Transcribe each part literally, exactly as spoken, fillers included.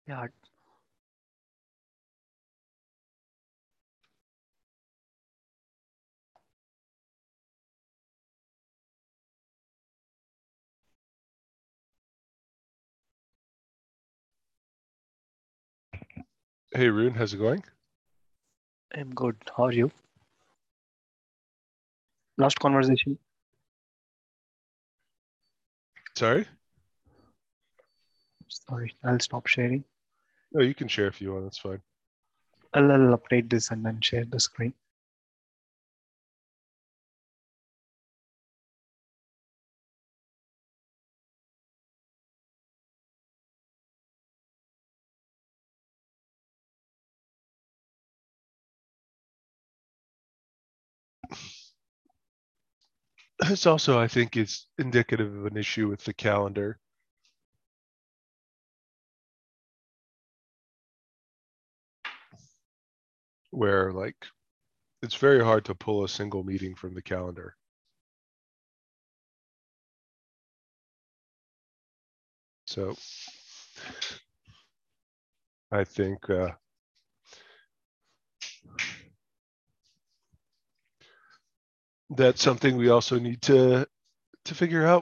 Yeah. Hey, Rune, how's it going? I'm good. How are you? Last conversation. Sorry? Sorry, I'll stop sharing. No, you can share if you want. That's fine. I'll, I'll update this and then share the screen. This also, I think, is indicative of an issue with the calendar. Where, like, it's very hard to pull a single meeting from the calendar. So I think uh, that's something we also need to to figure out.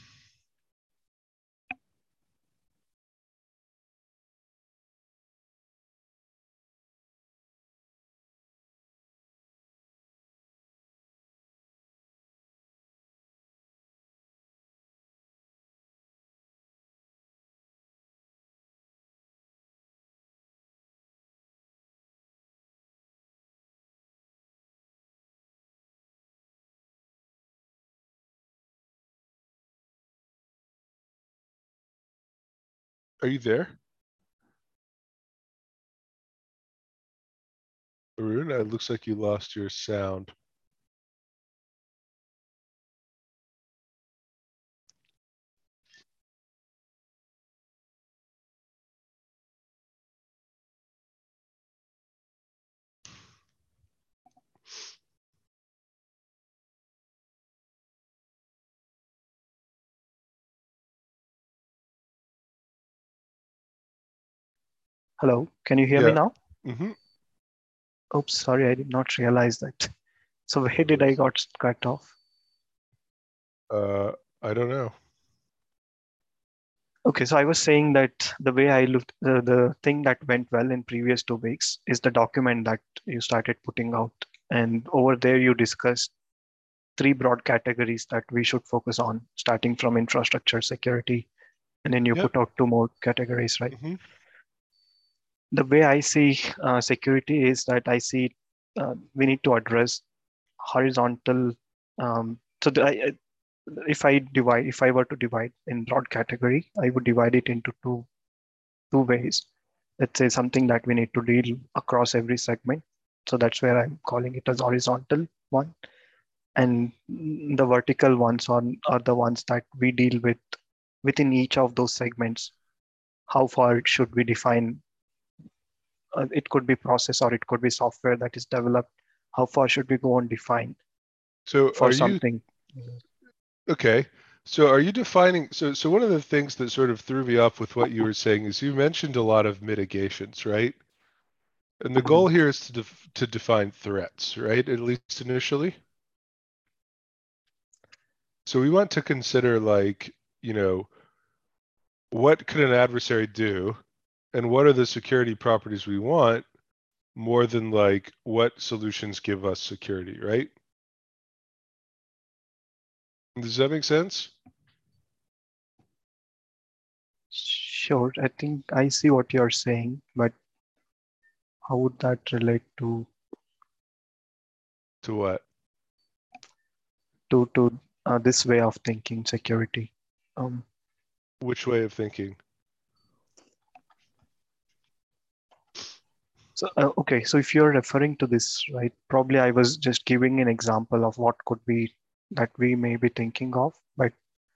Are you there? Arun, it looks like you lost your sound. Hello, can you hear me Yeah. now? Mm-hmm. Oops, sorry, I did not realize that. So where No did I worries. got cut off? Uh, I don't know. Okay, so I was saying that the way I looked, the, the thing that went well in previous two weeks is the document that you started putting out. And over there, you discussed three broad categories that we should focus on, starting from infrastructure security. And then you Yep. put out two more categories, right? Mm-hmm. The way I see uh, security is that I see uh, we need to address horizontal. Um, so the, I, if I divide, if I were to divide in broad category, I would divide it into two two ways. Let's say something that we need to deal across every segment. So that's where I'm calling it as horizontal one. And the vertical ones are, are the ones that we deal with within each of those segments. How far should we define? Uh, it could be process or it could be software that is developed. How far should we go and define So for are you something? okay? So are you defining? So so one of the things that sort of threw me off with what you were saying is you mentioned a lot of mitigations, right? And the goal here is to def to define threats, right? At least initially. So we want to consider like, you know, what could an adversary do and what are the security properties we want more than like what solutions give us security, right? Does that make sense? Sure, I think I see what you're saying, but how would that relate to To what? to to uh, this way of thinking security? Um, Which way of thinking? so uh, okay, so if you're referring to this, right, probably I was just giving an example of what could be that we may be thinking of, but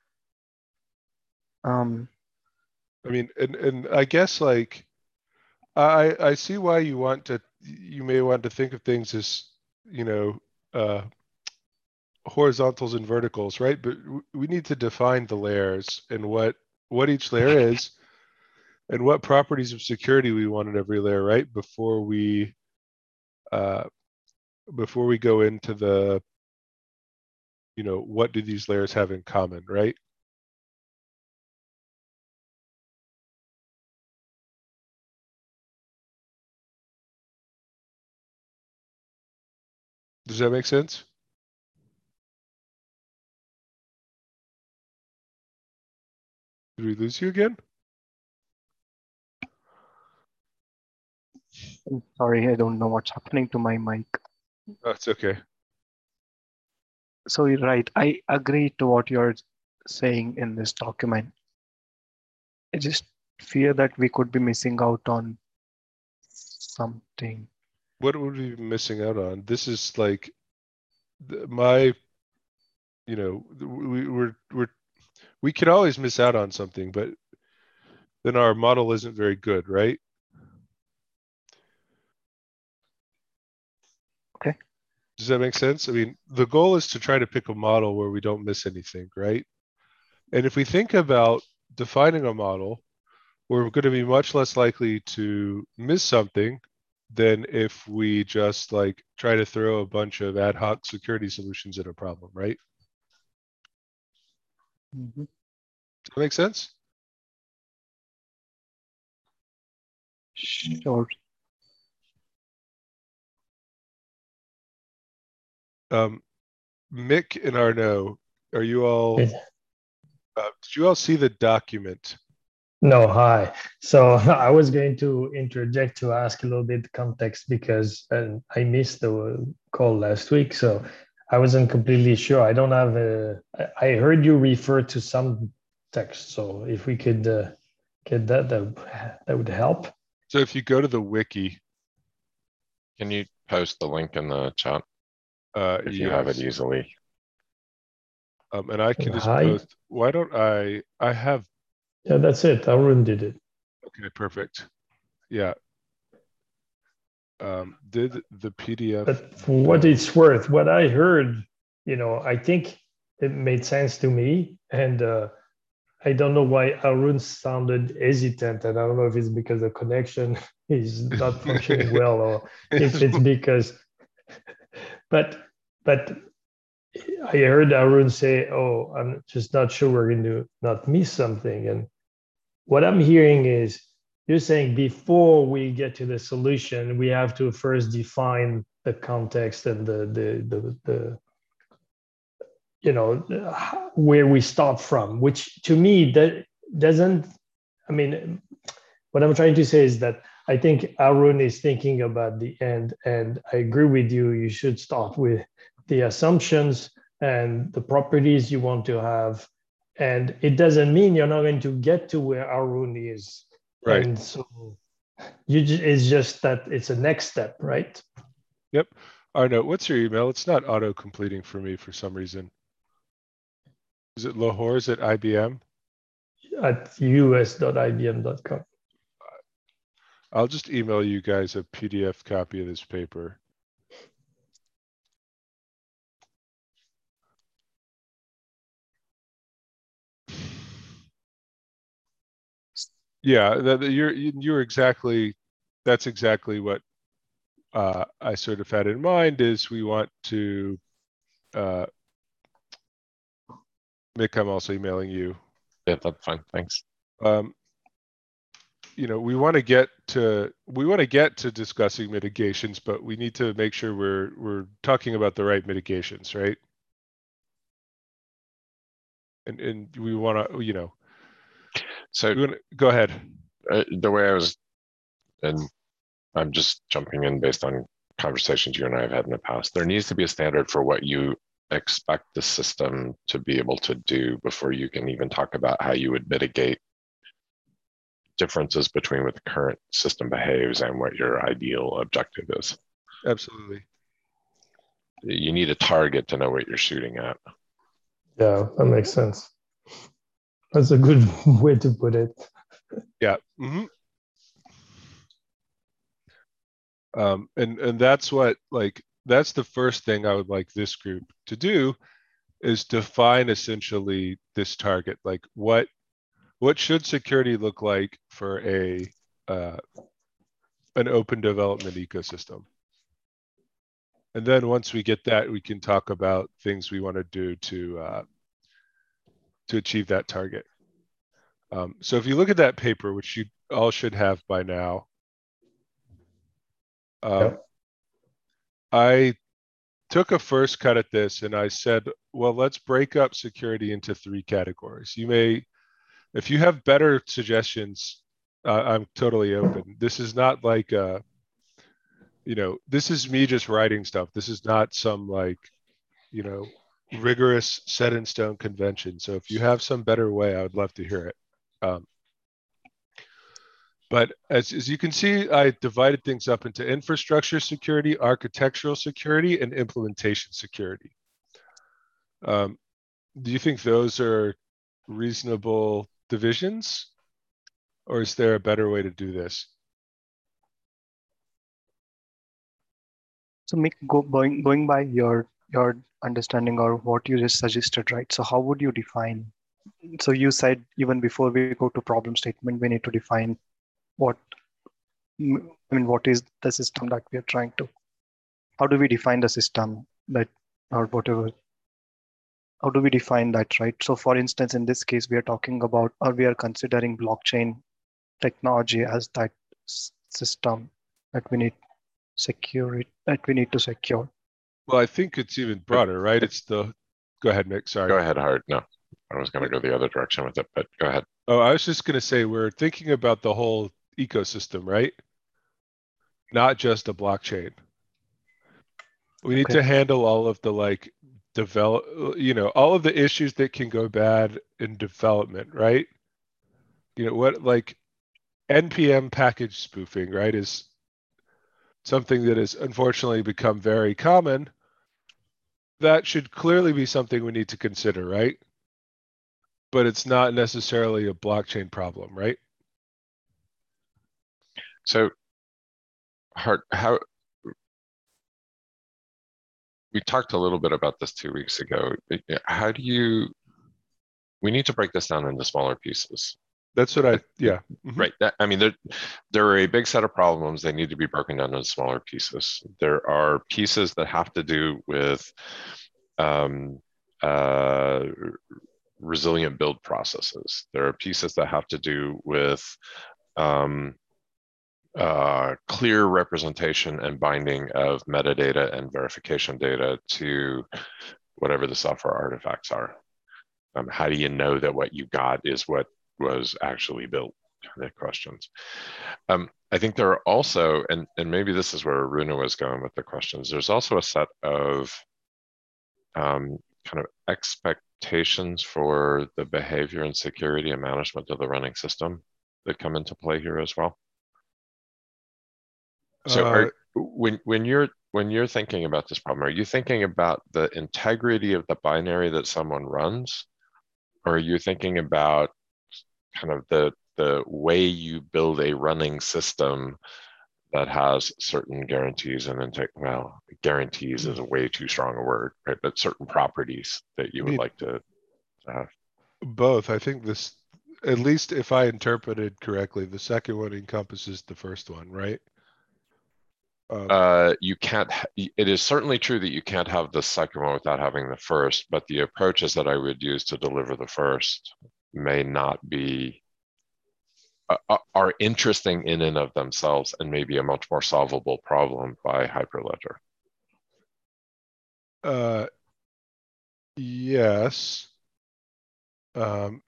um, I mean, and and I guess like I I see why you want to you may want to think of things as, you know, uh horizontals and verticals, right? But we need to define the layers and what what each layer is, and what properties of security we want in every layer, right? Before we uh, before we go into the, you know, what do these layers have in common, right? Does that make sense? Did we lose you again? I'm sorry, I don't know what's happening to my mic. That's okay. So you're right. I agree to what you're saying in this document. I just fear that we could be missing out on something. What would we be missing out on? This is like my, you know, we, we're we're we can always miss out on something, but then our model isn't very good, right? Okay. Does that make sense? I mean, the goal is to try to pick a model where we don't miss anything, right? And if we think about defining a model, we're going to be much less likely to miss something than if we just like try to throw a bunch of ad hoc security solutions at a problem, right? Mm-hmm. Does that make sense? Sure. Um, Mick and Arnaud, are you all, uh, did you all see the document? No, hi. So I was going to interject to ask a little bit context because uh, I missed the call last week, so I wasn't completely sure. I don't have a. I I heard you refer to some text, so if we could uh, get that, that that would help. So if you go to the wiki, Can you post the link in the chat uh, if you have it yes, easily? um, and I can just Hi. post. Why don't I? I have. Yeah, that's it. Arun did it. Okay, perfect. Yeah. Um, did the P D F? But for what it's worth, what I heard, you know, I think it made sense to me, and uh, I don't know why Arun sounded hesitant, and I don't know if it's because the connection is not functioning well, or if it's because. But but I heard Arun say, "Oh, I'm just not sure we're going to not miss something." And what I'm hearing is you're saying before we get to the solution, we have to first define the context and the the the, the you know where we start from, which to me that doesn't. I mean, what I'm trying to say is that I think Arun is thinking about the end, and I agree with you. You should start with the assumptions and the properties you want to have, and it doesn't mean you're not going to get to where Arun is. Right. And so you just, it's just that it's a next step, right? Yep. Arnaud, what's your email? It's not auto completing for me for some reason. Is it Lahores at I B M? At u s dot i b m dot com. I'll just email you guys a P D F copy of this paper. Yeah, that, you're you're exactly. That's exactly what uh, I sort of had in mind. Is we want to. Uh, Mick, I'm also emailing you. Yeah, that's fine. Thanks. Um, you know, we want to get to we want to get to discussing mitigations, but we need to make sure we're we're talking about the right mitigations, right? And and we want to, you know. So we wanna, go ahead. uh, the way I was, and I'm just jumping in based on conversations you and I have had in the past, there needs to be a standard for what you expect the system to be able to do before you can even talk about how you would mitigate differences between what the current system behaves and what your ideal objective is. Absolutely. You need a target to know what you're shooting at. Yeah, that makes sense. That's a good way to put it. Yeah. Mm-hmm. Um, and and that's what like that's the first thing I would like this group to do is define essentially this target. Like what what should security look like for a uh, an open development ecosystem? And then once we get that, we can talk about things we want to do to uh, to achieve that target. Um, so if you look at that paper, which you all should have by now, um, Yep. I took a first cut at this and I said, well, let's break up security into three categories. You may, if you have better suggestions, uh, I'm totally open. This is not like, uh, you know, this is me just writing stuff. This is not some like, you know, rigorous set in stone convention. So if you have some better way, I would love to hear it. Um, but as, as you can see, I divided things up into infrastructure security, architectural security, and implementation security. Um, do you think those are reasonable divisions, or is there a better way to do this? So Mick, go, going, going by your your understanding or what you just suggested, right? So how would you define? So you said even before we go to problem statement, we need to define what, I mean, what is the system that we are trying to, how do we define the system that, or whatever, how do we define that, right? So for instance, in this case, we are talking about, or we are considering blockchain technology as that s- system that we need secure it, that we need to secure. Well, I think it's even broader, right? It's the, go ahead, Nick, sorry. Go ahead, Hart. No, I was going to go the other direction with it, but go ahead. Oh, I was just going to say, we're thinking about the whole ecosystem, right? Not just a blockchain. We need Okay. to handle all of the like develop, you know, all of the issues that can go bad in development, right? You know, what like N P M package spoofing, right, is something that has unfortunately become very common. That should clearly be something we need to consider, right? But it's not necessarily a blockchain problem, right? So, Hart, how we talked a little bit about this two weeks ago. How do you? We need to break this down into smaller pieces. That's what I, yeah. Mm-hmm. Right. That, I mean, there, there are a big set of problems. They need to be broken down into smaller pieces. There are pieces that have to do with um, uh, resilient build processes. There are pieces that have to do with um, uh, clear representation and binding of metadata and verification data to whatever the software artifacts are. Um, how do you know that what you got is what was actually built? Kind of questions. Um, I think there are also, and, and maybe this is where Runa was going with the questions, there's also a set of um, kind of expectations for the behavior and security and management of the running system that come into play here as well. So Uh, are, when, when you're when you're thinking about this problem, are you thinking about the integrity of the binary that someone runs? Or are you thinking about kind of the the way you build a running system that has certain guarantees and then take, well, guarantees is a way too strong a word, right? But certain properties that you would like to, to have. Both. I think this, at least if I interpreted correctly, the second one encompasses the first one, right? Um, uh, you can't, it is certainly true that you can't have the second one without having the first, but the approaches that I would use to deliver the first may not be, uh, are interesting in and of themselves and maybe a much more solvable problem by Hyperledger. Uh, yes. Um,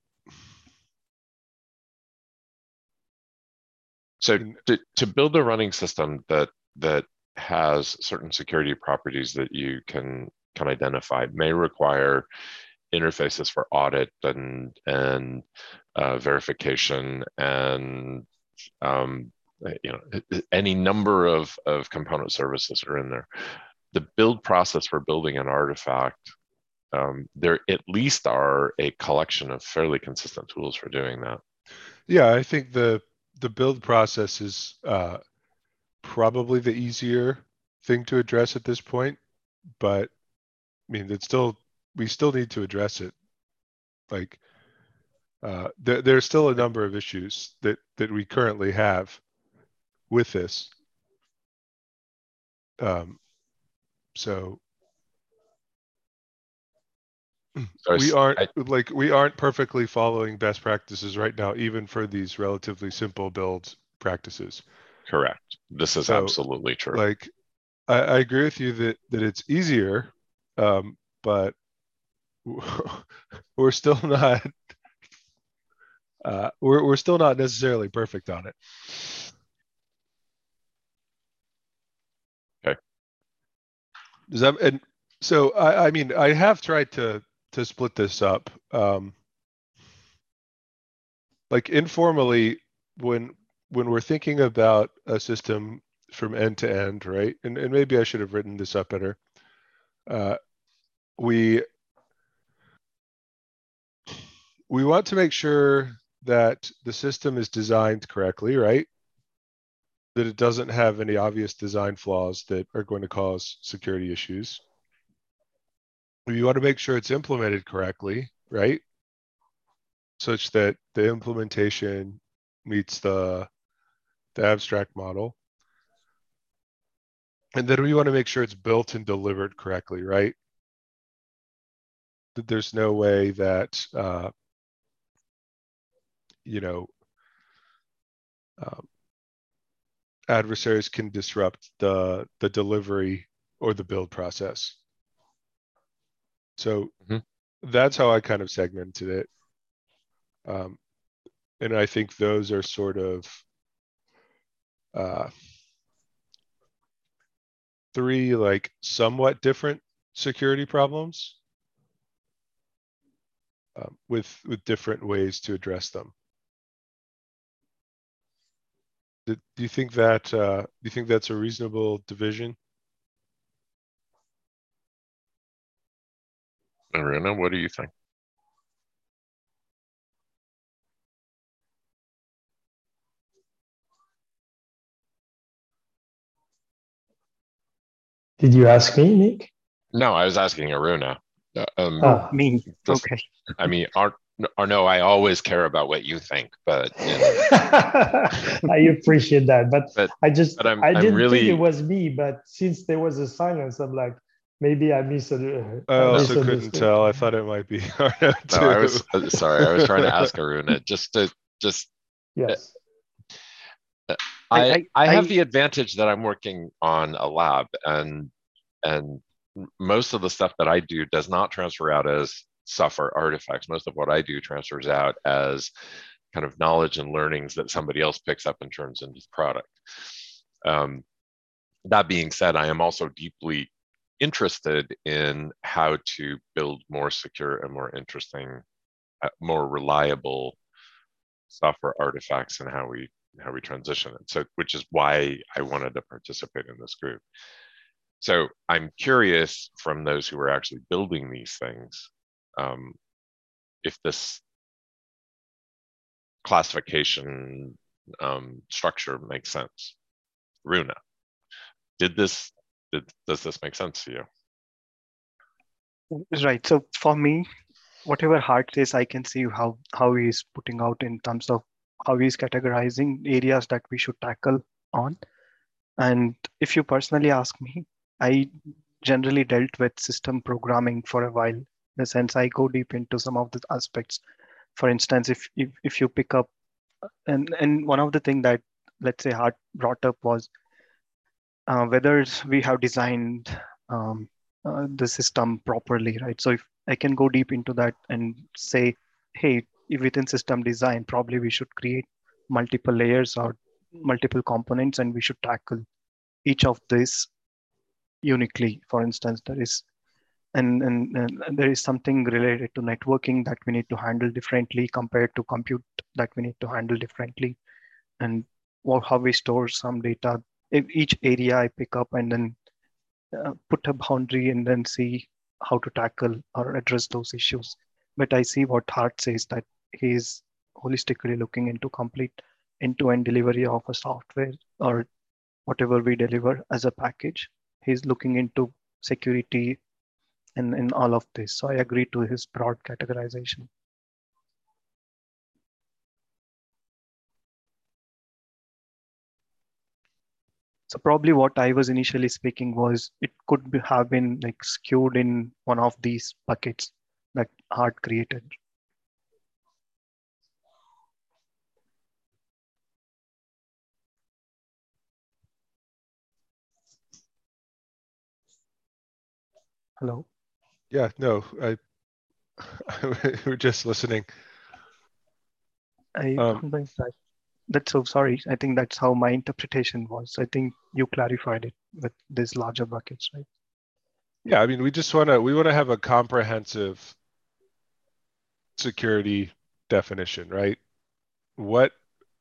so to, to build a running system that that has certain security properties that you can can identify may require interfaces for audit and and uh, verification and um, you know any number of of component services are in there. The build process for building an artifact, um, there at least are a collection of fairly consistent tools for doing that. Yeah, I think the the build process is uh, probably the easier thing to address at this point, but I mean, it's still, we still need to address it. Like, Uh, there, there's still a number of issues that, that we currently have with this. Um, so So we it's- aren't I- like we aren't perfectly following best practices right now, even for these relatively simple build practices. correct. This is So, absolutely true. Like, I, I agree with you that that it's easier, um, but we're still not uh, we're we're still not necessarily perfect on it. Okay. Does that and so I I mean I have tried to to split this up. Um, like informally, when when we're thinking about a system from end to end, right? And and maybe I should have written this up better. Uh, we we want to make sure that the system is designed correctly, right? That it doesn't have any obvious design flaws that are going to cause security issues. We want to make sure it's implemented correctly, right? Such that the implementation meets the, the abstract model. And then we want to make sure it's built and delivered correctly, right? That there's no way that, uh, you know, um, adversaries can disrupt the, the delivery or the build process. So Mhm. that's how I kind of segmented it. Um, and I think those are sort of uh, three like somewhat different security problems um, with with different ways to address them. Do, do you think that uh, do you think that's a reasonable division? Aruna, what do you think? Did you ask me, Nick? No, I was asking Aruna. Uh, Um, Ah. Me. just- Okay. I mean, Ar- Arnaud, I always care about what you think, but you know, I appreciate that, but, But- I just but I'm- I I'm didn't really- think it was me. But since there was a silence, I'm like, maybe I missed it. I also couldn't tell. I thought it might be Arnaud no, too. I was uh, sorry. I was trying to ask Aruna just to just. Yes. I, I- I, I- have I- the advantage that I'm working on a lab, and and most of the stuff that I do does not transfer out as software artifacts. Most of what I do transfers out as kind of knowledge and learnings that somebody else picks up and turns into the product. Um, that being said, I am also deeply interested in how to build more secure and more interesting, uh, more reliable software artifacts and how we how we transition it. So, which is why I wanted to participate in this group. So I'm curious from those who are actually building these things, um, if this classification um, structure makes sense. Runa, did this? Did, does this make sense to you? Right. So for me, whatever Hart says, I can see how how he's putting out in terms of how he's categorizing areas that we should tackle on. And if you personally ask me, I generally dealt with system programming for a while. In the sense, I go deep into some of the aspects. For instance, if if, if you pick up, and and one of the things that, let's say, Hart brought up was uh, whether we have designed um, uh, the system properly, right? So if I can go deep into that and say, hey, if within system design, probably we should create multiple layers or multiple components, and we should tackle each of these uniquely. For instance, there is and, and, and there is something related to networking that we need to handle differently compared to compute that we need to handle differently, and what, how we store some data. If each area I pick up and then uh, put a boundary and then see how to tackle or address those issues. But I see what Hart says, that he is holistically looking into complete end-to-end delivery of a software or whatever we deliver as a package. He's looking into security and in all of this. So I agree to his broad categorization. So probably what I was initially speaking was it could be, have been like skewed in one of these buckets that Hart created. Hello. Yeah, no, I we're just listening. I Um, don't think that. That's so sorry. I think that's how my interpretation was. I think you clarified it with these larger buckets, right? yeah, I mean, we just want to we want to have a comprehensive security definition, right? What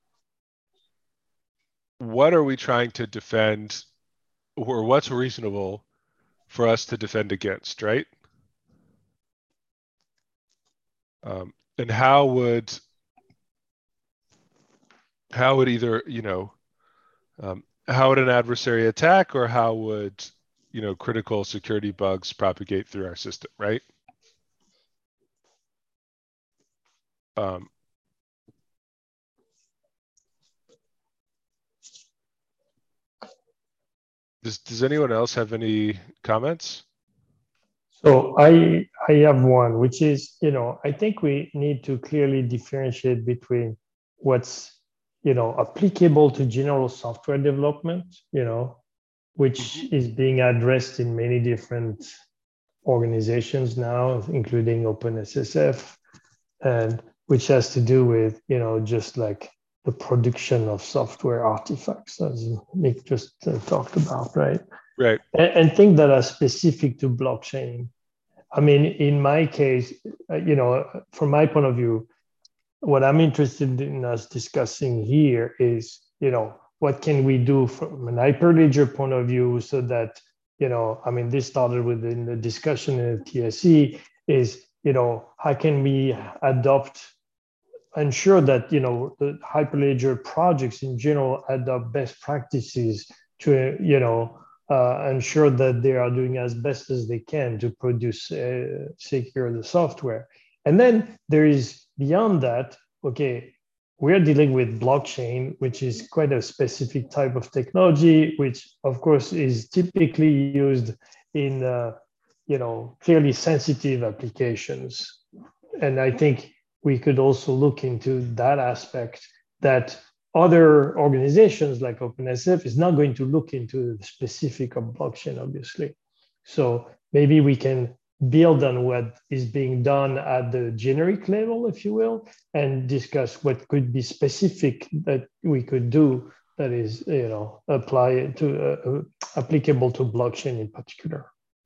what are we trying to defend, or what's reasonable for us to defend against, right? Um, and how would how would either, you know, um, how would an adversary attack, or how would, you know, critical security bugs propagate through our system, right? Um, does does anyone else have any comments? So I I have one, which is, you know, I think we need to clearly differentiate between what's, you know, applicable to general software development, you know, which is being addressed in many different organizations now, including OpenSSF, and which has to do with, you know, just like the production of software artifacts, as Nick just uh, talked about, right? Right. And, and things that are specific to blockchain. I mean, in my case, uh, you know, from my point of view, what I'm interested in us discussing here is, you know, what can we do from an Hyperledger point of view so that, you know, I mean, this started within the discussion in the T S E is, you know, how can we adopt, ensure that, you know, the Hyperledger projects in general adopt best practices to, you know, uh, ensure that they are doing as best as they can to produce uh, secure the software. And then there is beyond that, okay, we're dealing with blockchain, which is quite a specific type of technology, which of course is typically used in, uh, you know, fairly sensitive applications. And I think we could also look into that aspect, that other organizations like OpenSF is not going to look into the specific of blockchain, obviously. So maybe we can build on what is being done at the generic level, if you will, and discuss what could be specific that we could do that is, you know, apply to uh, applicable to blockchain in particular.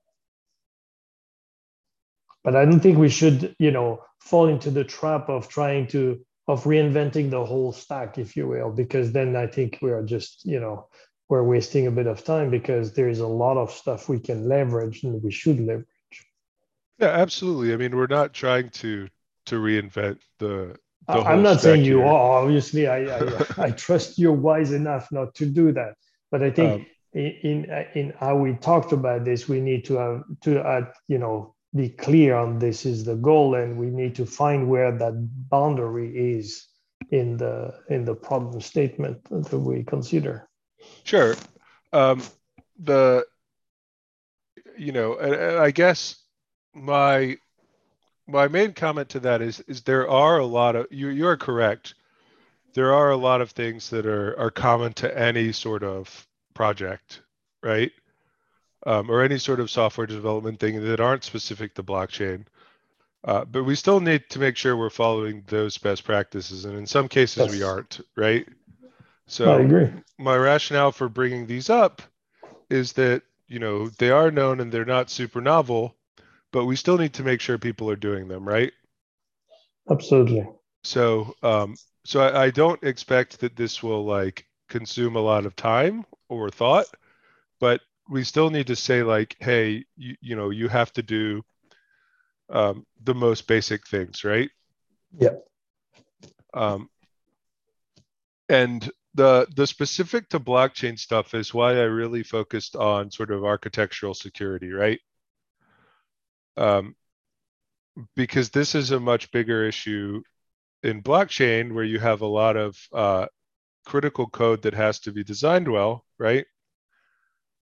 But I don't think we should, you know, fall into the trap of trying to, of reinventing the whole stack, if you will, because then I think we are just, you know, we're wasting a bit of time because there is a lot of stuff we can leverage and we should leverage. Yeah, absolutely. I mean, we're not trying to to reinvent the the I'm whole not saying stack you here. are. Obviously, I, I I trust you're wise enough not to do that. But I think Um, in in how we talked about this, we need to have to uh, you know, be clear on this is the goal, and we need to find where that boundary is in the in the problem statement that we consider. sure. Um, the you know, and, and I guess my my main comment to that is is there are a lot of you you are correct. There are a lot of things that are are common to any sort of project, right? Um, or any sort of software development thing that aren't specific to blockchain. Uh, but we still need to make sure we're following those best practices, and in some cases we Yes, aren't, right? I So agree. my rationale for bringing these up is that, you know, they are known and they're not super novel, but we still need to make sure people are doing them, right? Absolutely. So, um, so I, I don't expect that this will like consume a lot of time or thought, but we still need to say like, hey, you, you know, you have to do um, the most basic things, right? Yeah. Um, and the the specific to blockchain stuff is why I really focused on sort of architectural security, right? Um, because this is a much bigger issue in blockchain where you have a lot of uh, critical code that has to be designed well, right?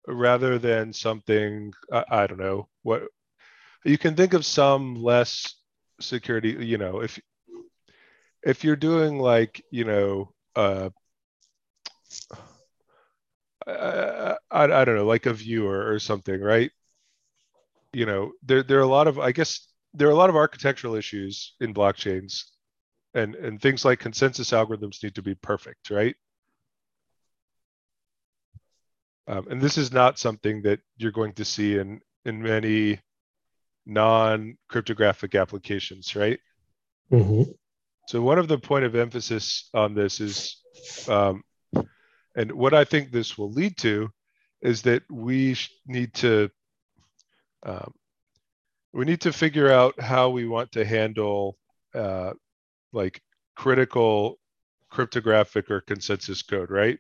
rather than something, I, I don't know, what you can think of some less security, you know, if if you're doing like, you know, uh, I, I, I don't know, like a viewer or something, right? You know, there there are a lot of, I guess, there are a lot of architectural issues in blockchains, and and things like consensus algorithms need to be perfect, right? Um, and this is not something that you're going to see in in many non-cryptographic applications, right? Mm-hmm. So one of the point of emphasis on this is, um, and what I think this will lead to, is that we need to um, we need to figure out how we want to handle uh, like critical cryptographic or consensus code, right?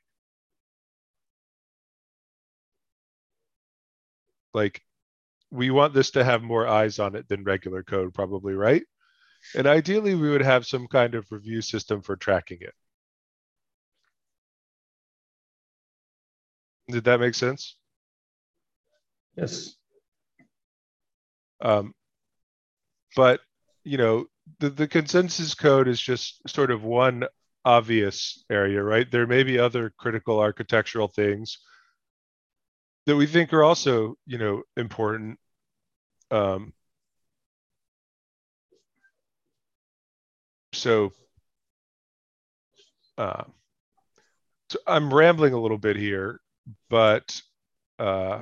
Like we want this to have more eyes on it than regular code, probably, right? And ideally, we would have some kind of review system for tracking it. Did that make sense? Yes. Um, but, you know, the, the consensus code is just sort of one obvious area, right? There may be other critical architectural things that we think are also, you know, important. Um, so, uh, so I'm rambling a little bit here, but uh,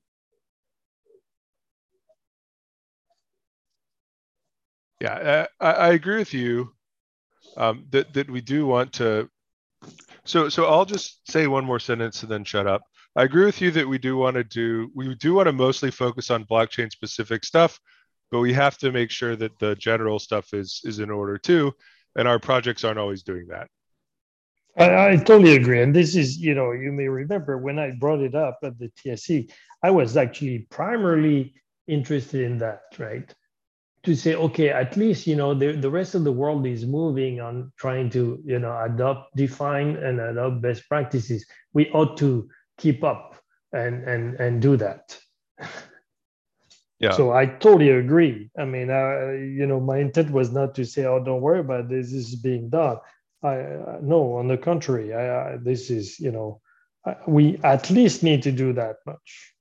yeah, I, I agree with you um, that that we do want to. So so I'll just say one more sentence and then shut up. I agree with you that we do want to do we do want to mostly focus on blockchain specific stuff, but we have to make sure that the general stuff is is in order too, and our projects aren't always doing that. I, I totally agree. And this is, you know, you may remember when I brought it up at the T S C, I was actually primarily interested in that, right? To say, okay, at least, you know, the, the rest of the world is moving on trying to, you know, adopt, define and adopt best practices. We ought to keep up and and and do that. Yeah. So I totally agree. I mean, uh, you know, my intent was not to say, oh, don't worry about this, this is being done. I uh, no, on the contrary, I, I, this is, you know, I, we at least need to do that much.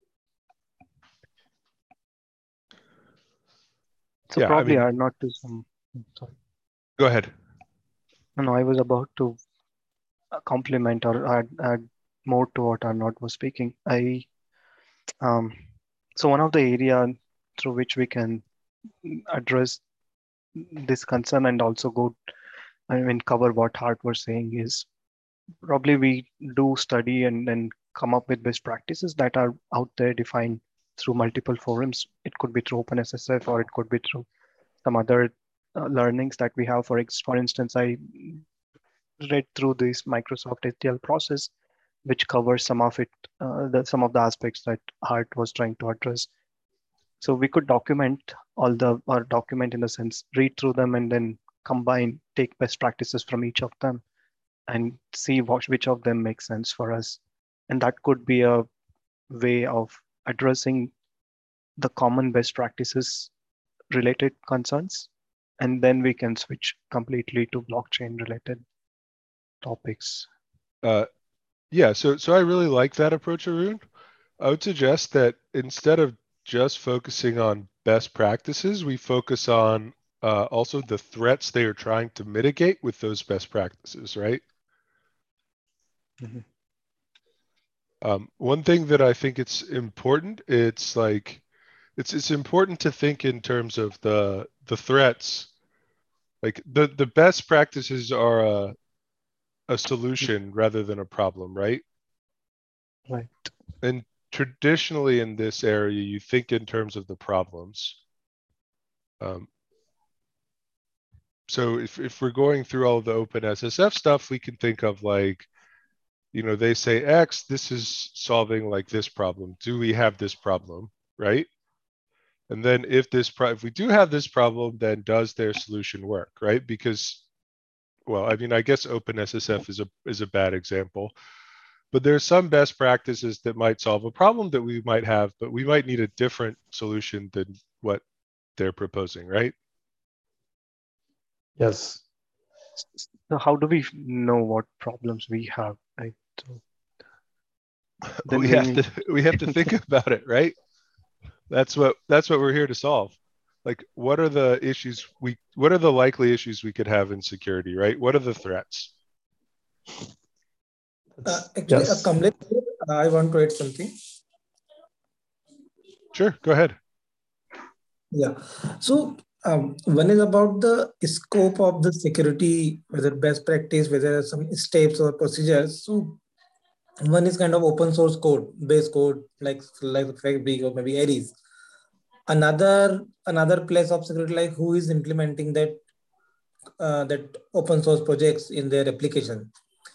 So Yeah, I probably mean- are not to some. Sorry. Go ahead. No, no, I was about to uh, compliment or add, add more to what Arnaud was speaking. I um, so one of the area through which we can address this concern and also go, I mean, cover what Hart was saying is probably we do study and then come up with best practices that are out there defined through multiple forums. It could be through OpenSSF or it could be through some other uh, learnings that we have. For, ex- for instance, I read through this Microsoft H D L process, which covers some of it, uh, the, some of the aspects that Hart was trying to address. So we could document all the, or document in the sense, read through them and then combine, take best practices from each of them and see what, which of them makes sense for us. And that could be a way of addressing the common best practices related concerns. And then we can switch completely to blockchain related topics. Uh, yeah, so so I really like that approach, Arun. I would suggest that instead of just focusing on best practices, we focus on uh, also the threats they are trying to mitigate with those best practices, right? Mm-hmm. Um, one thing that I think it's important, it's like it's it's important to think in terms of the the threats. Like the the best practices are a a solution rather than a problem, right? Right. And traditionally in this area, you think in terms of the problems. Um, so if, if we're going through all the OpenSSF stuff, we can think of like, you know, they say X, this is solving like this problem. Do we have this problem, right? And then if this pro- if we do have this problem, then does their solution work, right? Because, well, I mean, I guess OpenSSF is a is a bad example, but there's some best practices that might solve a problem that we might have, but we might need a different solution than what they're proposing, right? Yes. So how do we know what problems we have? Right. So then we we have need, to we have to think about it, right? That's what that's what we're here to solve. Like, what are the issues we what are the likely issues we could have in security, right? What are the threats? Uh, actually, uh, Yes. Kamlesh, uh, I want to add something. Sure, go ahead. Yeah. So um, one is about the scope of the security, whether best practice, whether some steps or procedures. So one is kind of open source code, base code, like like Fabric or maybe Aries. Another another place of security, like who is implementing that uh, that open source projects in their application.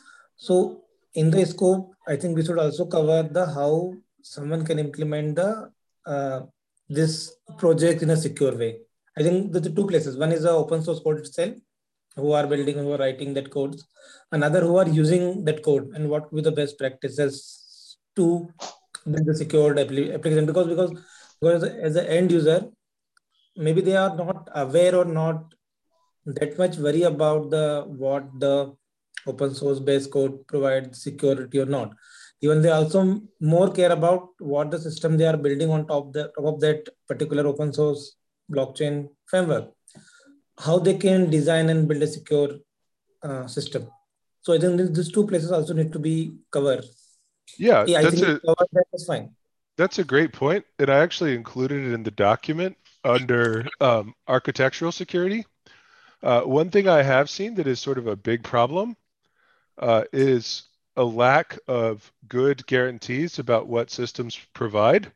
So in the scope, I think we should also cover the how someone can implement the uh, this project in a secure way. I think the, the two places. One is the open source code itself, who are building, who are writing that codes. Another who are using that code and what will be the best practices to build the secured appli- application. Because because because as an end user, maybe they are not aware or not that much worry about the what the open source based code provides security or not. Even they also more care about what the system they are building on top, the, top of that particular open source blockchain framework, how they can design and build a secure uh, system. So I think this, these two places also need to be covered. Yeah, Yeah, I that's think a cover that is fine. that's a great point, and I actually included it in the document under um, architectural security. Uh, one thing I have seen that is sort of a big problem uh, is a lack of good guarantees about what systems provide.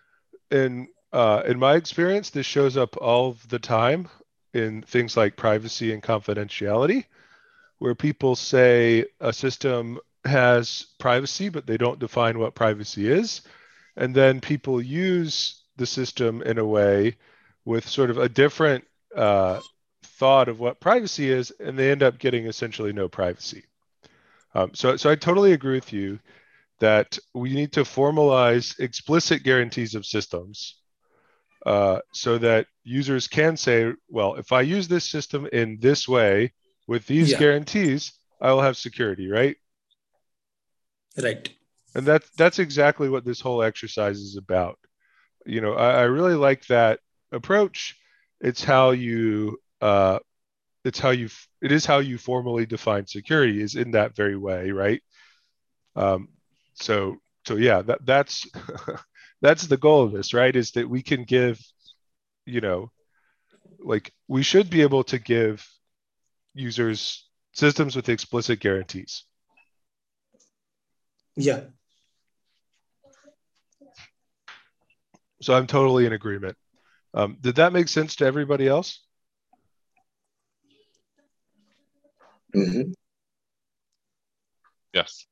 And uh, in my experience, this shows up all the time in things like privacy and confidentiality, where people say a system has privacy, but they don't define what privacy is. And then people use the system in a way with sort of a different uh, thought of what privacy is, and they end up getting essentially no privacy. Um, so, so I totally agree with you that we need to formalize explicit guarantees of systems uh, so that users can say, well, if I use this system in this way with these Yeah, guarantees, I will have security, right? right. And that's that's exactly what this whole exercise is about. You know, I, I really like that approach. It's how you uh, it's how you it is how you formally define security is in that very way, right? Um, so so yeah, that that's that's the goal of this, right? Is that we can give, you know, like we should be able to give users systems with explicit guarantees. Yeah. So I'm totally in agreement. Um, did that make sense to everybody else? Mhm. Yes.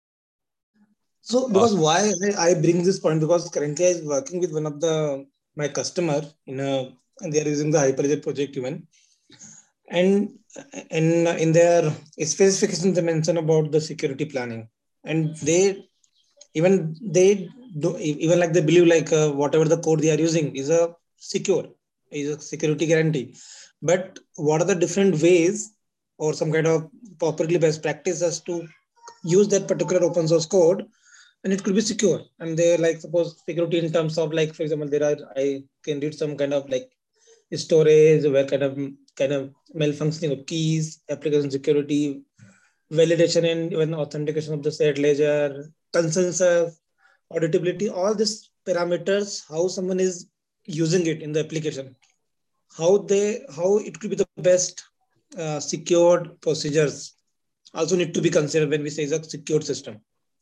So because Awesome. why I I bring this point, because currently I'm working with one of the my customer in a, and they are using the Hyperledger project even, and in in their specifications they mention about the security planning, and they even they do even like they believe like uh, whatever the code they are using is a secure, is a security guarantee. But what are the different ways or some kind of properly best practices to use that particular open source code and it could be secure? And they like suppose security in terms of like for example there are I can read some kind of like storage where kind of kind of malfunctioning of keys, application security, validation and even authentication of the shared ledger, consensus, auditability, all these parameters, how someone is using it in the application, how they how it could be the best uh, secured procedures also need to be considered when we say it's a secured system.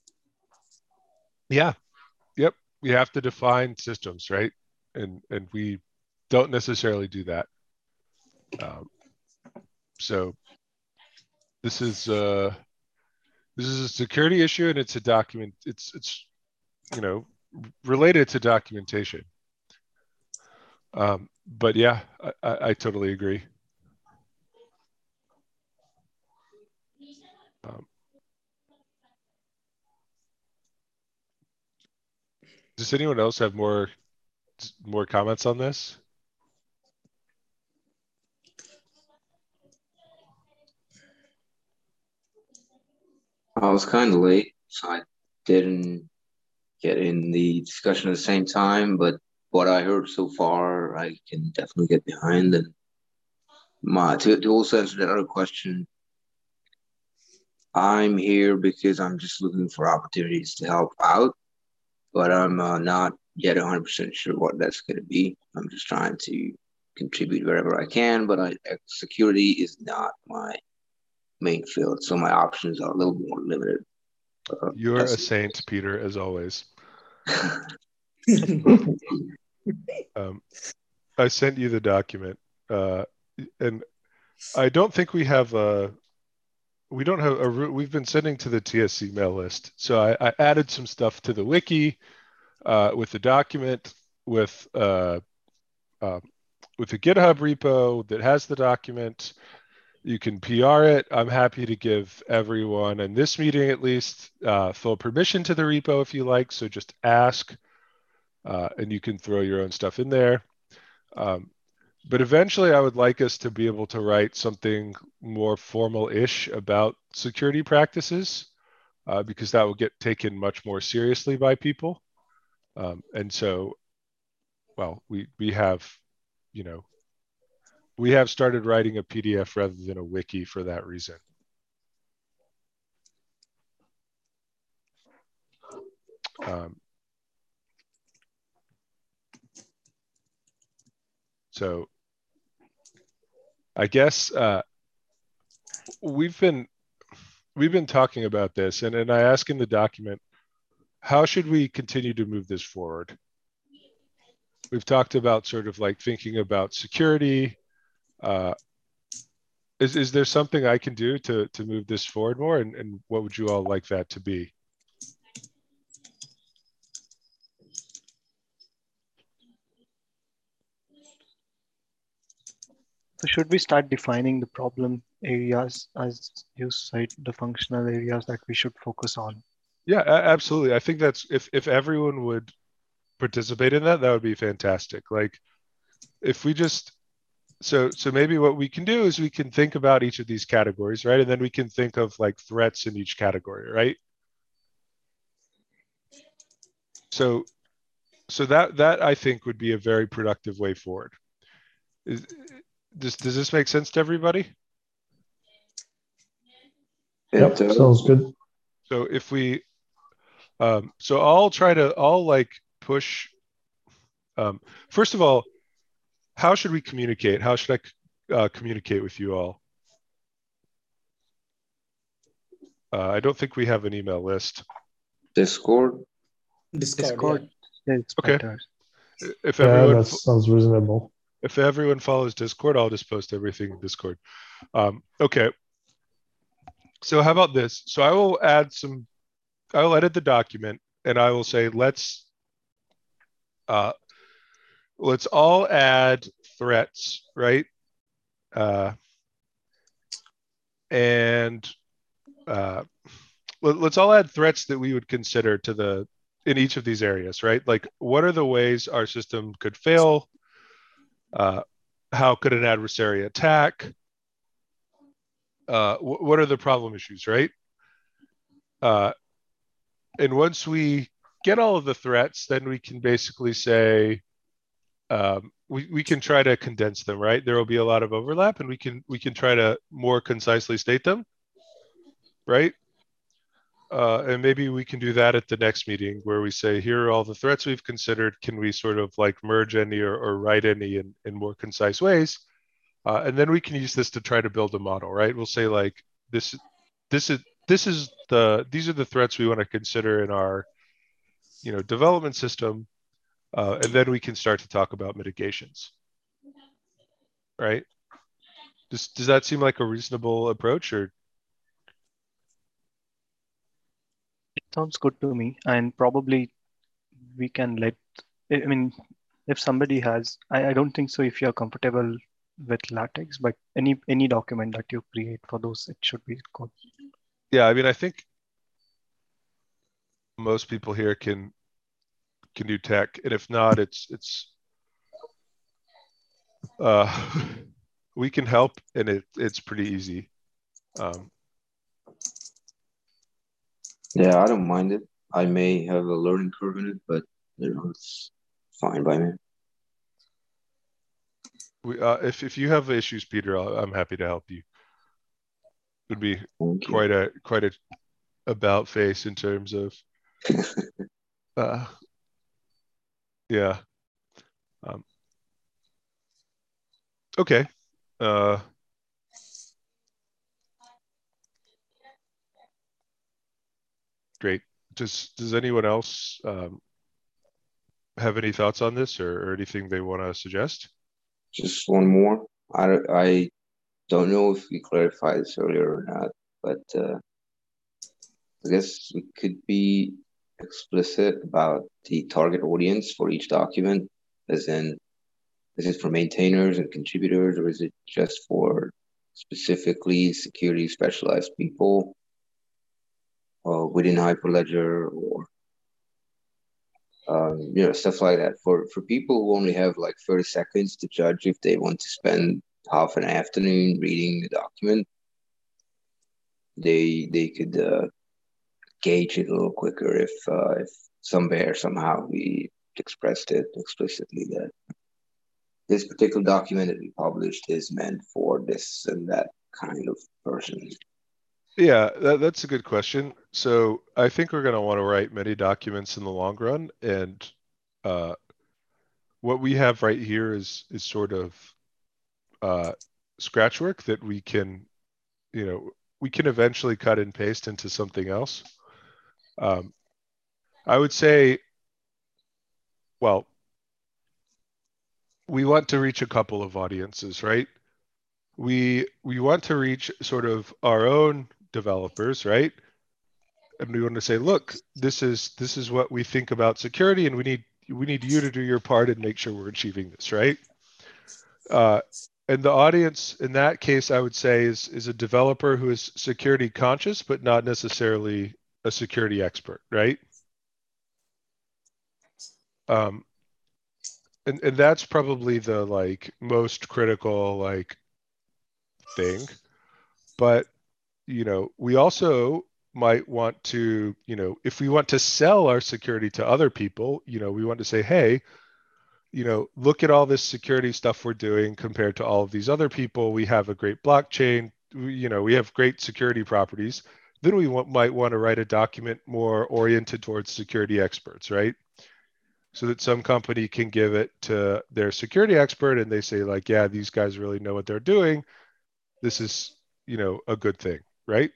Yeah. Yep. We have to define systems, right? And and we don't necessarily do that. Um, so this is uh, this is a security issue, and it's a document. It's it's you know related to documentation. Um, but yeah, I, I, I totally agree. Um, Does anyone else have more more comments on this? I was kind of late, so I didn't get in the discussion at the same time, but what I heard so far, I can definitely get behind. And my to, to also answer that other question, I'm here because I'm just looking for opportunities to help out, but I'm uh, not yet one hundred percent sure what that's going to be. I'm just trying to contribute wherever I can, but I, security is not my main field, so my options are a little more limited. Uh, You're a saint, Peter, as always. um, I sent you the document, uh, and I don't think we have a. We don't have a. We've been sending to the T S email list, so I, I added some stuff to the wiki uh, with the document with uh, uh, with the GitHub repo that has the document. You can P R it. I'm happy to give everyone in this meeting at least uh, full permission to the repo if you like. So just ask, uh, and you can throw your own stuff in there. Um, but eventually, I would like us to be able to write something more formal-ish about security practices, uh, because that will get taken much more seriously by people. Um, and so, well, we we have, you know, we have started writing a P D F rather than a wiki for that reason. Um, so I guess uh, we've been we've been talking about this, and, and I ask in the document, how should we continue to move this forward? We've talked about sort of like thinking about security. Uh, is, is there something I can do to, to move this forward more? And, and what would you all like that to be? So should we start defining the problem areas, as you said, the functional areas that we should focus on? Yeah, absolutely. I think that's, if, if everyone would participate in that, that would be fantastic. Like if we just, so, so maybe what we can do is we can think about each of these categories, right? And then we can think of like threats in each category, right? So, so that, that I think would be a very productive way forward. Is, does, does this make sense to everybody? Yep, sounds good. So if we, um, so I'll try to, I'll like push, um, first of all, how should we communicate? How should I uh, communicate with you all? Uh, I don't think we have an email list. Discord? Discord, Discord yeah. is Okay. better. If Yeah, everyone, that sounds reasonable. If everyone follows Discord, I'll just post everything in Discord. Um, okay. So how about this? So I will add some, I will edit the document and I will say, let's, uh, let's all add threats, right? Uh, and uh, let, let's all add threats that we would consider to the, in each of these areas, right? Like what are the ways our system could fail? Uh, how could an adversary attack? Uh, wh what are the problem issues, right? Uh, and once we get all of the threats, then we can basically say, um, we, we can try to condense them, right? There will be a lot of overlap and we can, we can try to more concisely state them, right? Uh, and maybe we can do that at the next meeting where we say, here are all the threats we've considered. Can we sort of like merge any or, or write any in, in more concise ways? Uh, and then we can use this to try to build a model, right? We'll say like, this, this is, this is the, these are the threats we want to consider in our, you know, development system. Uh, and then we can start to talk about mitigations, right? Does, does that seem like a reasonable approach, or? It sounds good to me, and probably we can let, I mean, if somebody has, I, I don't think so if you're comfortable with LaTeX, but any any document that you create for those, it should be good. Yeah, I mean, I think most people here can can do tech, and if not, it's it's uh, we can help, and it it's pretty easy. Um, Yeah, I don't mind it. I may have a learning curve in it, but you know, it's fine by me. we, uh, if if you have issues, Peter, I'll, I'm happy to help you. It would be Thank you. quite a quite a about face in terms of uh, yeah. Um, okay. Uh, great. Does does anyone else um, have any thoughts on this, or, or anything they want to suggest? Just one more. I, I don't know if we clarified this earlier or not, but uh, I guess we could be explicit about the target audience for each document, as in, is it for maintainers and contributors, or is it just for specifically security specialized people uh, within Hyperledger, or um, you know, stuff like that. For for people who only have like thirty seconds to judge if they want to spend half an afternoon reading the document, they they could uh, gauge it a little quicker if uh, if somewhere somehow we expressed it explicitly that this particular document that we published is meant for this and that kind of person. Yeah, that, that's a good question. So I think we're going to want to write many documents in the long run, and uh, what we have right here is is sort of uh, scratch work that we can, you know, we can eventually cut and paste into something else. Um, I would say, well, we want to reach a couple of audiences, right? We we want to reach sort of our own developers, right? And we want to say, look, this is this is what we think about security, and we need we need you to do your part and make sure we're achieving this, right? Uh, and the audience in that case, I would say, is is a developer who is security conscious, but not necessarily a security expert, right? Um, and and that's probably the like most critical like thing. But you know, we also might want to, you know, if we want to sell our security to other people, you know, we want to say, hey, you know, look at all this security stuff we're doing compared to all of these other people. We have a great blockchain, we, you know, we have great security properties. Then we want, might want to write a document more oriented towards security experts, right? So that some company can give it to their security expert and they say like, yeah, these guys really know what they're doing. This is, you know, a good thing, right?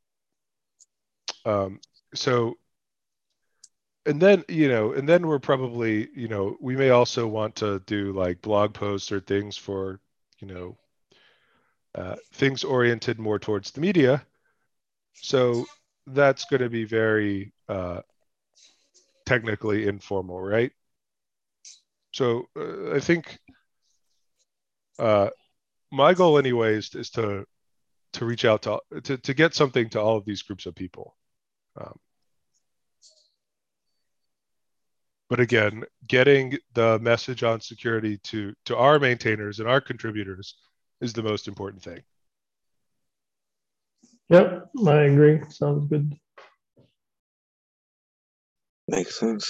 Um, so, and then, you know, and then we're probably, you know, we may also want to do like blog posts or things for, you know, uh, things oriented more towards the media. So that's going to be very uh, technically informal, right? So uh, I think uh, my goal, anyways, is to to reach out to to to get something to all of these groups of people. Um, but again, getting the message on security to to our maintainers and our contributors is the most important thing. Yep, I agree. Sounds good. Makes sense.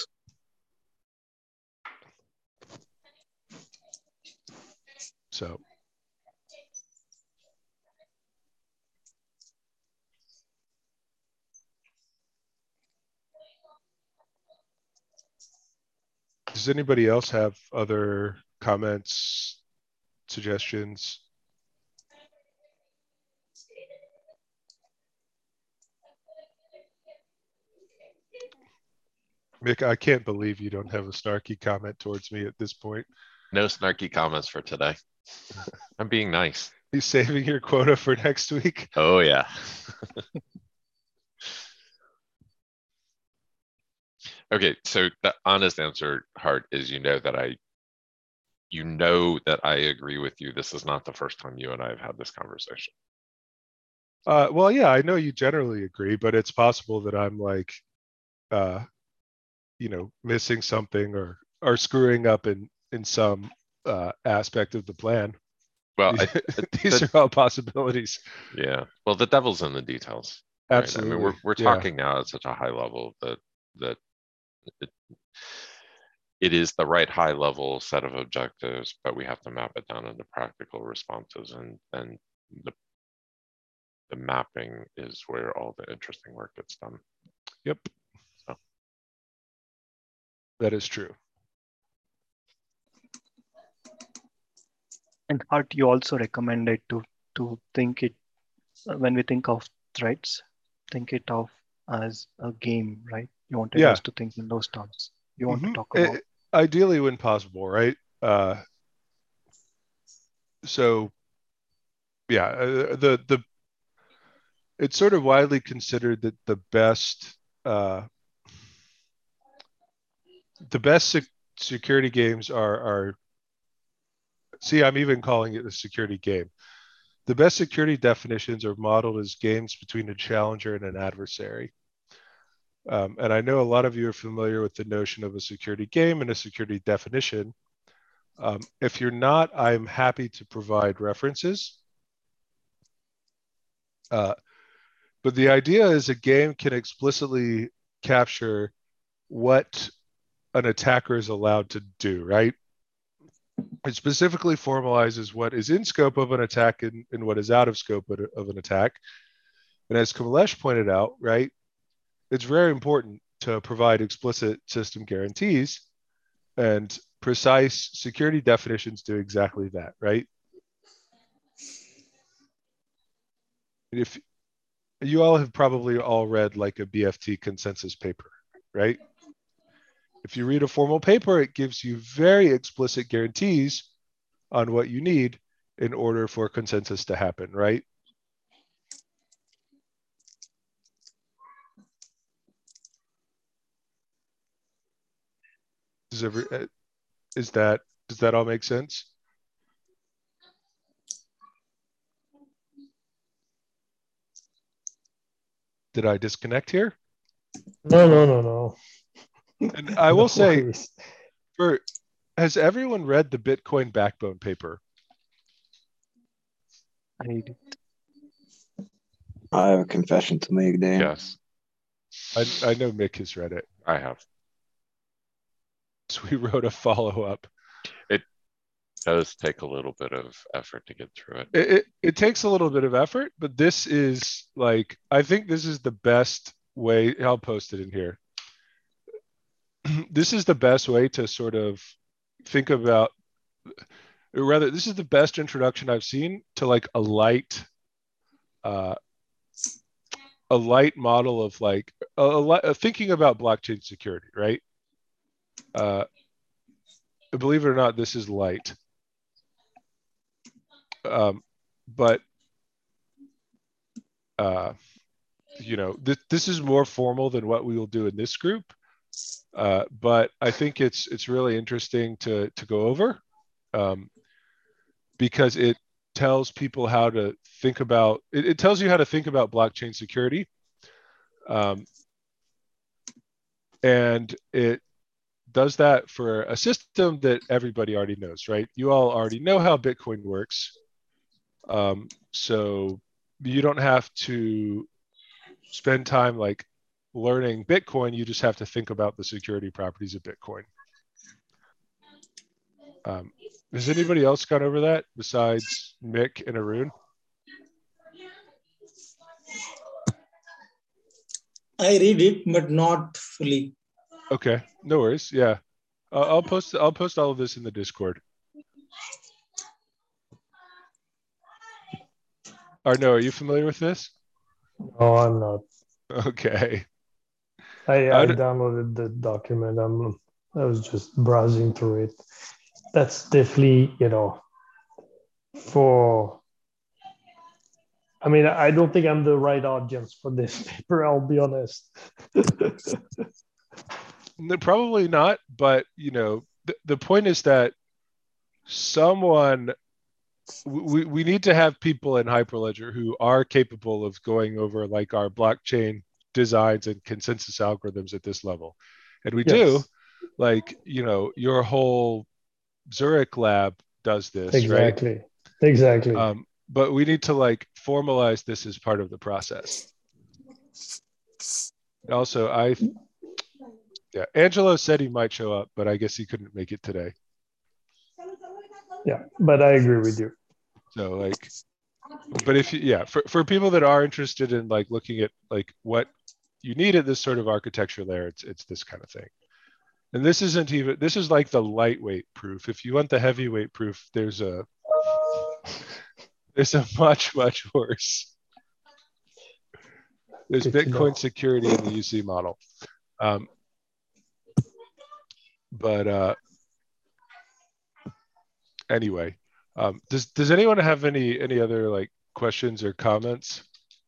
So does anybody else have other comments, suggestions? Mick, I can't believe you don't have a snarky comment towards me at this point. No snarky comments for today. I'm being nice. You saving your quota for next week? Oh, yeah. Okay, so the honest answer, Hart, is you know that I, you know that I agree with you. This is not the first time you and I have had this conversation. Uh, well, yeah, I know you generally agree, but it's possible that I'm like, uh, you know, missing something or or screwing up in in some uh, aspect of the plan. Well, I, these the, are all possibilities. Yeah. Well, the devil's in the details. Right? Absolutely. I mean, we're we're yeah. talking now at such a high level that that it, it is the right high level set of objectives, but we have to map it down into practical responses, and and the the mapping is where all the interesting work gets done. Yep. So that is true. And Hart, you also recommended to to think it when we think of threats, think it of as a game, right? You wanted Yeah. us to think in those terms. You want mm-hmm. to talk about it, ideally when possible, right? Uh, so yeah, uh, the the it's sort of widely considered that the best uh, the best sec- security games are are see, I'm even calling it a security game. The best security definitions are modeled as games between a challenger and an adversary. Um, and I know a lot of you are familiar with the notion of a security game and a security definition. Um, if you're not, I'm happy to provide references. Uh, but the idea is a game can explicitly capture what an attacker is allowed to do, right? It specifically formalizes what is in scope of an attack and, and what is out of scope of an attack. And as Kamlesh pointed out, right, it's very important to provide explicit system guarantees, and precise security definitions do exactly that, right? If you all have probably all read like a B F T consensus paper, right? If you read a formal paper, it gives you very explicit guarantees on what you need in order for consensus to happen, right? Does every, is that, does that all make sense? Did I disconnect here? No, no, no, no. And I will No say, worries. for, has everyone read the Bitcoin Backbone paper? I need it. I have a confession to make, Dan. yes, I, I know Mick has read it. I have. So we wrote a follow-up. It does take a little bit of effort to get through it. It, it it takes a little bit of effort, but this is like, I think this is the best way. I'll post it in here. This is the best way to sort of think about, or rather, this is the best introduction I've seen to like a light, uh, a light model of like a, a, thinking about blockchain security, right? Uh, believe it or not, this is light. Um, but uh, you know, this this is more formal than what we will do in this group. Uh, but I think it's it's really interesting to to go over, um, because it tells people how to think about it, it tells you how to think about blockchain security, um, and it does that for a system that everybody already knows, right? You all already know how Bitcoin works, um, so you don't have to spend time like learning Bitcoin. You just have to think about the security properties of Bitcoin. Um, has anybody else gone over that besides Mick and Arun? I read it, but not fully. Okay, no worries. Yeah, uh, I'll post. I'll post all of this in the Discord. Arno, are you familiar with this? No, I'm not. Okay. I, I I would- downloaded the document. I'm I was just browsing through it. That's definitely, you know, for I mean, I don't think I'm the right audience for this paper, I'll be honest. No, probably not, but you know, th- the point is that someone we, we need to have people in Hyperledger who are capable of going over like our blockchain designs and consensus algorithms at this level. And we Yes. do, like, you know, your whole Zurich lab does this, right? Exactly. Exactly. Um, but we need to like formalize this as part of the process. Also, I, yeah, Angelo said he might show up, but I guess he couldn't make it today. Yeah, but I agree with you. So like, but if you, yeah, for, for people that are interested in like looking at like what you need at this sort of architecture layer, it's it's this kind of thing. And this isn't even, this is like the lightweight proof. If you want the heavyweight proof, there's a, there's a much, much worse. There's Good to know. Bitcoin security in the U C model. Um, but uh, anyway, um, does does anyone have any any other like questions or comments?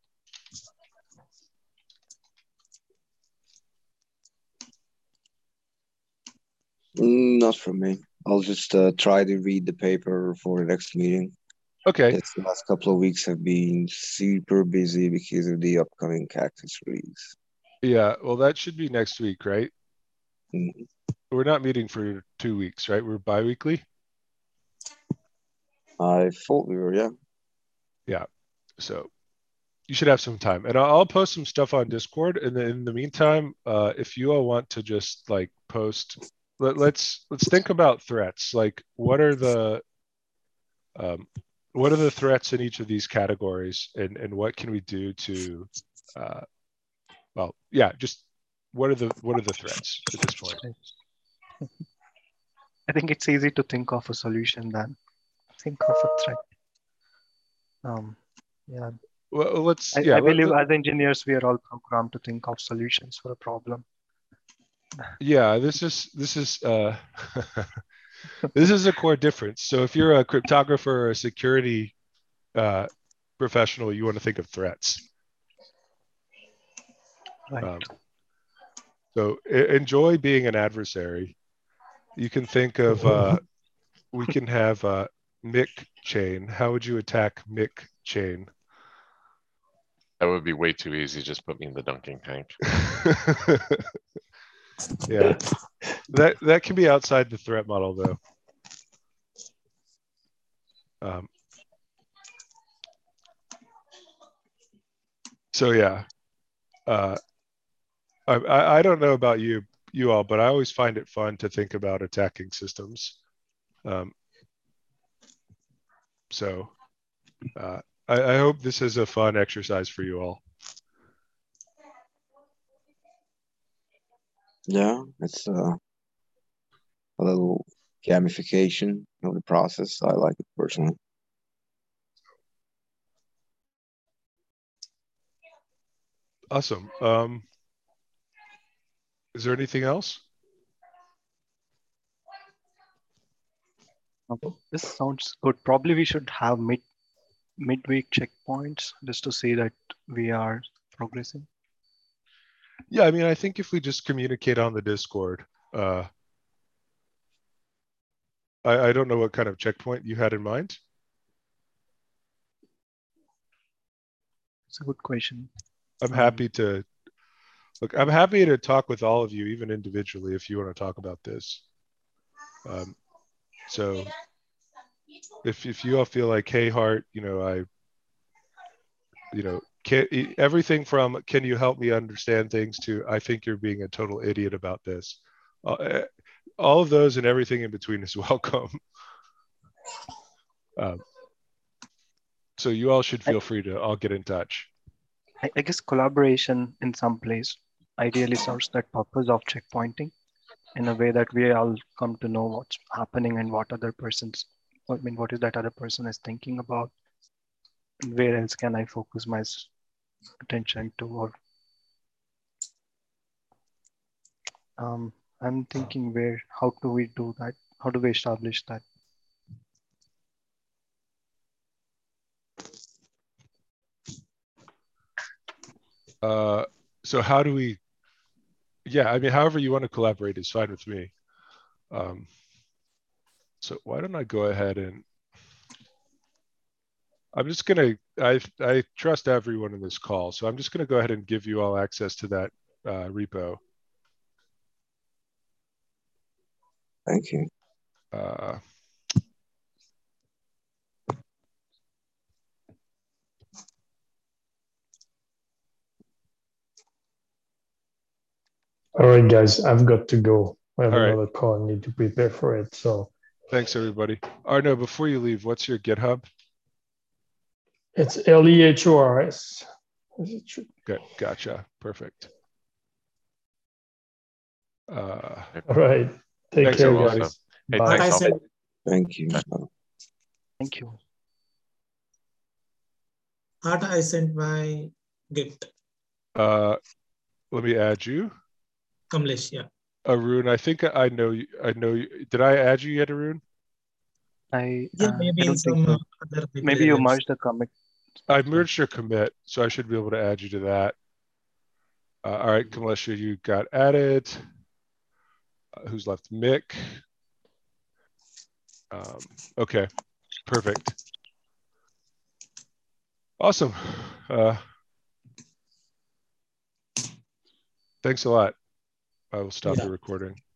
Mm, Not from me. I'll just uh, try to read the paper for the next meeting. Okay. This last couple of weeks have been super busy because of the upcoming Cactus release. Yeah. Well, that should be next week, right? Mm. We're not meeting for two weeks, right? We're bi-weekly. I thought we were, yeah. Yeah. So you should have some time, and I'll, I'll post some stuff on Discord. And then in the meantime, uh, if you all want to just like post, let, let's let's think about threats. Like, what are the um, what are the threats in each of these categories, and and what can we do to, uh, well, yeah, just what are the what are the threats at this point? I think it's easy to think of a solution than think of a threat. Um, yeah. Well, let's. I, Yeah, I let, believe let, as engineers, we are all programmed to think of solutions for a problem. yeah. This is this is uh, this is a core difference. So if you're a cryptographer or a security uh, professional, you want to think of threats. Right. Um, so e- enjoy being an adversary. You can think of, uh, we can have uh, M I C chain. How would you attack M I C chain? That would be way too easy. Just put me in the dunking tank. Yeah, that that can be outside the threat model though. Um, so yeah, uh, I, I don't know about you you all, but I always find it fun to think about attacking systems. Um, so uh, I, I hope this is a fun exercise for you all. Yeah, it's uh, a little gamification of the process. I like it personally. Awesome. Um, is there anything else? This sounds good. Probably we should have mid midweek checkpoints just to see that we are progressing. Yeah, I mean, I think if we just communicate on the Discord, uh, I, I don't know what kind of checkpoint you had in mind. It's a good question. I'm Um, happy to look. I'm happy to talk with all of you, even individually, if you want to talk about this. Um, so, if if you all feel like, hey, Hart, you know, I, you know, can everything from can you help me understand things to I think you're being a total idiot about this. Uh, all of those and everything in between is welcome. Um, so you all should feel free to all get in touch. I, I guess collaboration in some place ideally serves that purpose of checkpointing in a way that we all come to know what's happening and what other person's, I mean, what is that other person is thinking about, and where else can I focus my attention to, or um, I'm thinking where, how do we do that? How do we establish that? Uh, so how do we, yeah, I mean, however you want to collaborate is fine with me. Um, so why don't I go ahead and, I'm just gonna, I, I trust everyone in this call. So I'm just gonna go ahead and give you all access to that uh, repo. Thank you. Uh, All right, guys, I've got to go. I have All right. another call. I need to prepare for it. So Thanks, everybody. Arno, before you leave, what's your GitHub? it's L E H O R S. Is it true? Good. Gotcha. Perfect. Uh, All right. Take Thanks, care, everybody. guys. Hey, Bye. thanks, I all. sent Thank you. Thank you. Art, I sent my Git. uh, let me add you. Kamlesh, yeah. Arun, I think I know you. I know you. Did I add you yet, Arun? I Yeah, uh, maybe I in don't think some so. other Maybe you labs. merged the commit. I merged your commit, so I should be able to add you to that. Uh, all right, Kamlesha, you got added. Uh, who's left? Mick. Um, okay, perfect. Awesome. Uh, thanks a lot. I will stop Yeah. the recording.